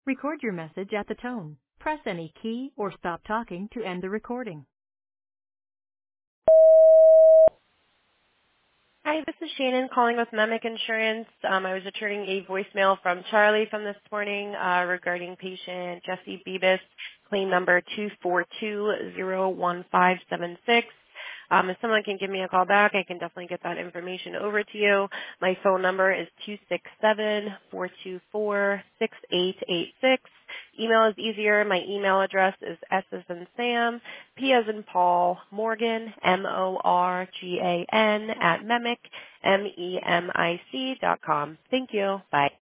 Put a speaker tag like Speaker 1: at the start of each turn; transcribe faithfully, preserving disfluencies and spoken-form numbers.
Speaker 1: Record your message at the tone. Press any key or stop talking to end the recording.
Speaker 2: Hi, this is Shannon calling with Memic Insurance. Um, I was returning a voicemail from Charlie from this morning uh, regarding patient Jesse Bebis, claim number two four two zero one five seven six. Um, if someone can give me a call back, I can definitely get that information over to you. My phone number is two six seven, four two four, six eight eight six. Email is easier. My email address is S as in Sam, P as in Paul, Morgan, M O R G A N, at Memic, M E M I C dot com. Thank you. Bye.